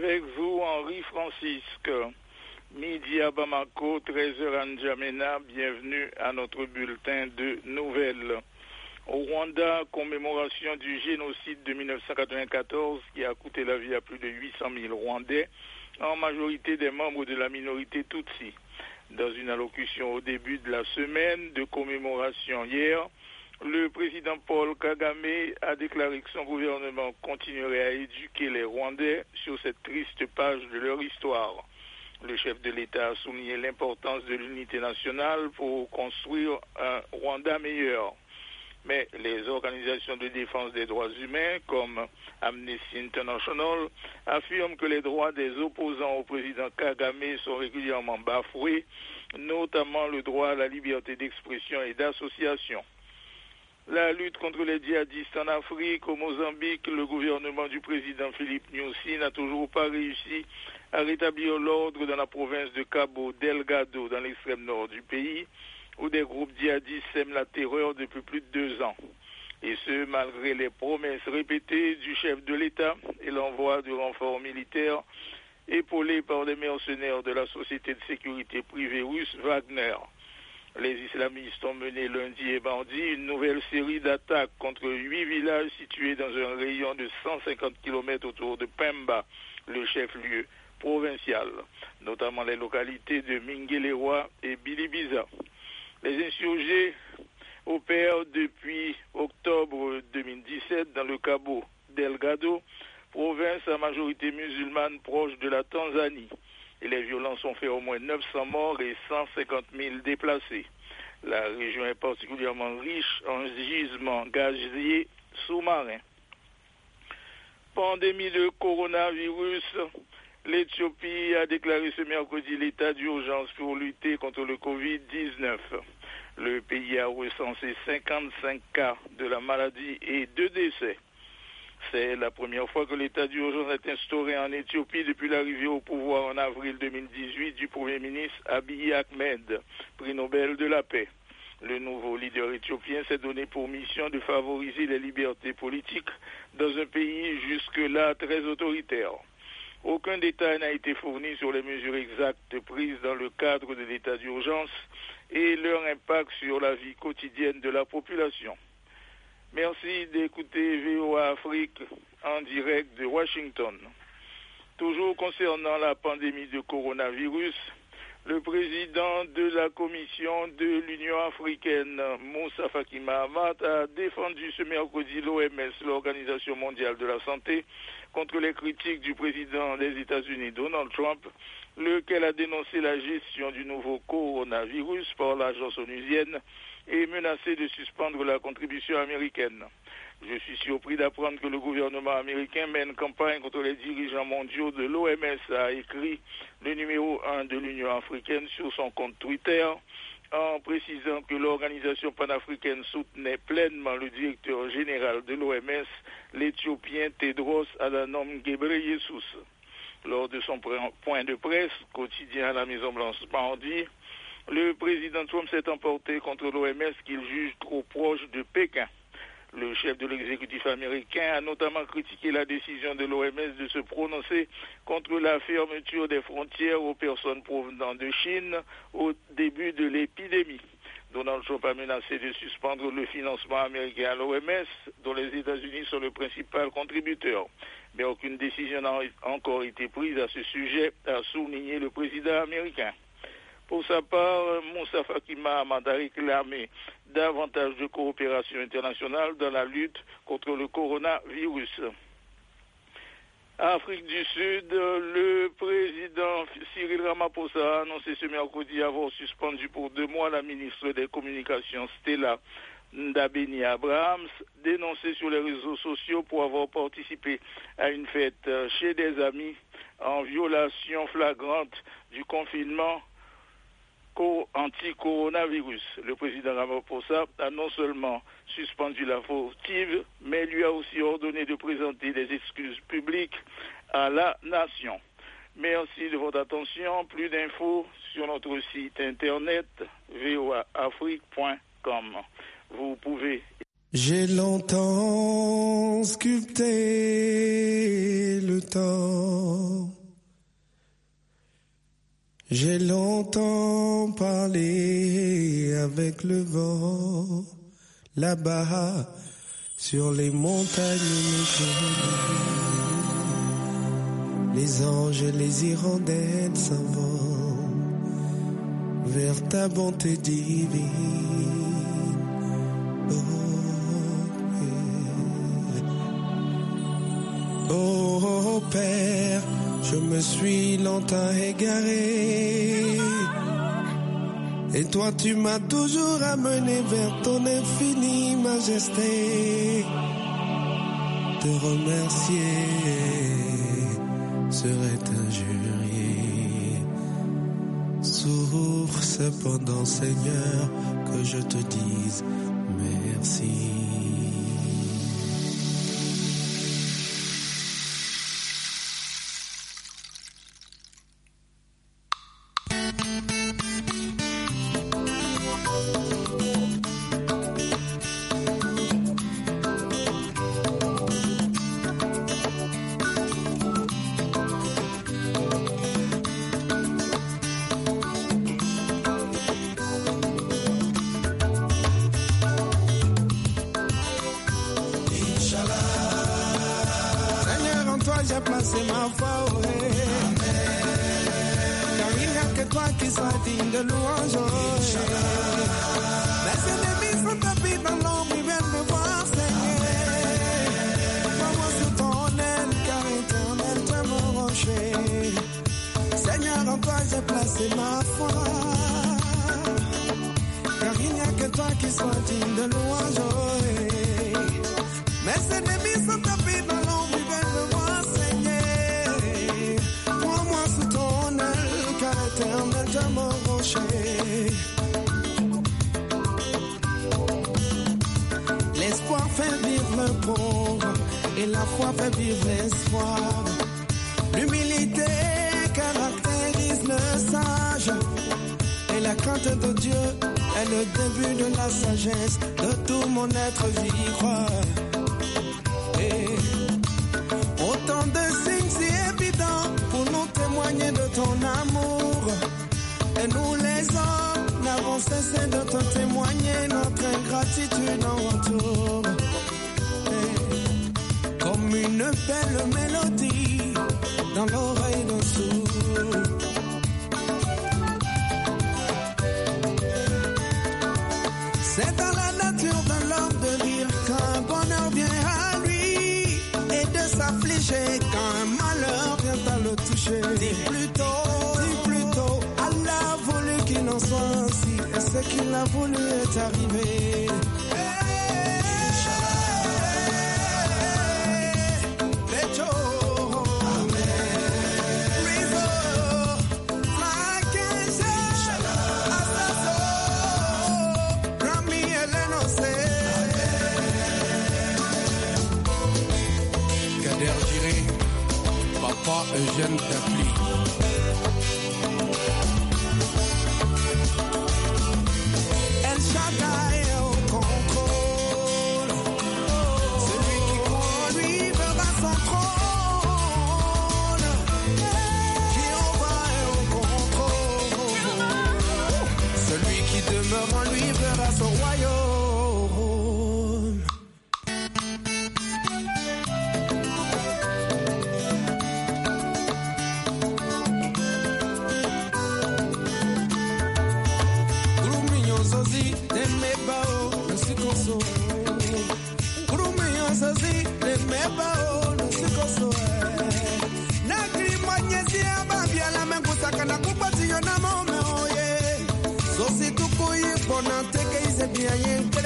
Avec vous, Henri Francisque. Midi à Bamako, 13h à N'Djamena. Bienvenue à notre bulletin de nouvelles. Au Rwanda, commémoration du génocide de 1994 qui a coûté la vie à plus de 800 000 Rwandais, en majorité des membres de la minorité Tutsi. Dans une allocution au début de la semaine de commémoration hier, le président Paul Kagame a déclaré que son gouvernement continuerait à éduquer les Rwandais sur cette triste page de leur histoire. Le chef de l'État a souligné l'importance de l'unité nationale pour construire un Rwanda meilleur. Mais les organisations de défense des droits humains, comme Amnesty International, affirment que les droits des opposants au président Kagame sont régulièrement bafoués, notamment le droit à la liberté d'expression et d'association. La lutte contre les djihadistes en Afrique, au Mozambique, le gouvernement du président Philippe Nyusi n'a toujours pas réussi à rétablir l'ordre dans la province de Cabo Delgado, dans l'extrême nord du pays, où des groupes djihadistes sèment la terreur depuis plus de 2 ans. Et ce, malgré les promesses répétées du chef de l'État et l'envoi de renforts militaires épaulés par des mercenaires de la société de sécurité privée russe Wagner. Les islamistes ont mené lundi et mardi une nouvelle série d'attaques contre 8 villages situés dans un rayon de 150 km autour de Pemba, le chef-lieu provincial, notamment les localités de Minguelewa et Bilibiza. Les insurgés opèrent depuis octobre 2017 dans le Cabo Delgado, province à majorité musulmane proche de la Tanzanie. Et les violences ont fait au moins 900 morts et 150 000 déplacés. La région est particulièrement riche en gisements gaziers sous-marins. Pandémie de coronavirus, l'Éthiopie a déclaré ce mercredi l'état d'urgence pour lutter contre le Covid-19. Le pays a recensé 55 cas de la maladie et 2 décès. C'est la première fois que l'état d'urgence est instauré en Éthiopie depuis l'arrivée au pouvoir en avril 2018 du Premier ministre Abiy Ahmed, prix Nobel de la paix. Le nouveau leader éthiopien s'est donné pour mission de favoriser les libertés politiques dans un pays jusque-là très autoritaire. Aucun détail n'a été fourni sur les mesures exactes prises dans le cadre de l'état d'urgence et leur impact sur la vie quotidienne de la population. Merci d'écouter VOA Afrique en direct de Washington. Toujours concernant la pandémie de coronavirus, le président de la Commission de l'Union africaine, Moussa Faki Mahamat, a défendu ce mercredi l'OMS, l'Organisation mondiale de la santé, contre les critiques du président des États-Unis, Donald Trump, lequel a dénoncé la gestion du nouveau coronavirus par l'agence onusienne et menacé de suspendre la contribution américaine. Je suis surpris d'apprendre que le gouvernement américain mène campagne contre les dirigeants mondiaux de l'OMS, a écrit le numéro 1 de l'Union africaine sur son compte Twitter, en précisant que l'organisation panafricaine soutenait pleinement le directeur général de l'OMS, l'Éthiopien Tedros Adhanom Ghebreyesus. Lors de son point de presse quotidien à la Maison-Blanche mardi, le président Trump s'est emporté contre l'OMS qu'il juge trop proche de Pékin. Le chef de l'exécutif américain a notamment critiqué la décision de l'OMS de se prononcer contre la fermeture des frontières aux personnes provenant de Chine au début de l'épidémie. Donald Trump a menacé de suspendre le financement américain à l'OMS, dont les États-Unis sont le principal contributeur. Mais aucune décision n'a encore été prise à ce sujet, a souligné le président américain. Pour sa part, Moussa Faki Mahamat a réclamé davantage de coopération internationale dans la lutte contre le coronavirus. Afrique du Sud, le président Cyril Ramaphosa a annoncé ce mercredi avoir suspendu pour 2 mois la ministre des Communications Stella Ndabeni Abrahams, dénoncée sur les réseaux sociaux pour avoir participé à une fête chez des amis en violation flagrante du confinement anti-coronavirus. Le président Ramaphosa a non seulement suspendu la fautive, mais lui a aussi ordonné de présenter des excuses publiques à la nation. Merci de votre attention. Plus d'infos sur notre site internet voaafrique.com. Vous pouvez... J'ai longtemps sculpté le temps J'ai longtemps parlé avec le vent, là-bas, sur les montagnes méconnues. Les anges et les hirondelles s'en vont vers ta bonté divine. Oh Père, je me suis longtemps égaré, et toi tu m'as toujours amené vers ton infinie majesté. Te remercier serait injurier. Souffre cependant, Seigneur, que je te dise merci. J'ai placé ma foi, car il n'y a que toi qui sois digne de louange. Mes ennemis sont tapis dans l'ombre, ils viennent me voir, Seigneur. Prends-moi sous ton aile, car éternel, tu es mon rocher. Seigneur, en toi j'ai placé ma foi, car il n'y a que toi qui sois digne de louange. Mes ennemis sont tapis dans l'ombre, ils viennent me voir. Éternel, tu es mon rocher. L'espoir fait vivre le pauvre, et la foi fait vivre l'espoir. L'humilité caractérise le sage, et la crainte de Dieu est le début de la sagesse. De tout mon être j'y crois. Et autant de signes si évidents pour nous témoigner de ton amour. Et nous les hommes n'avons cessé de te témoigner notre ingratitude en retour. Et comme une belle mélodie dans l'oreille d'un sourd. C'est dans la nature de l'homme de rire quand un bonheur vient à lui, et de s'affliger quand un malheur vient à le toucher. Dis plutôt, Allah a voulu qu'il en soit ainsi, et ce qu'il a voulu est arrivé. Papa Eugène Tapli. El Shaddai est au contrôle. Celui qui croit en lui verra son trône. Jéhovah est au contrôle. Celui qui demeure en lui verra son royaume. Yeah.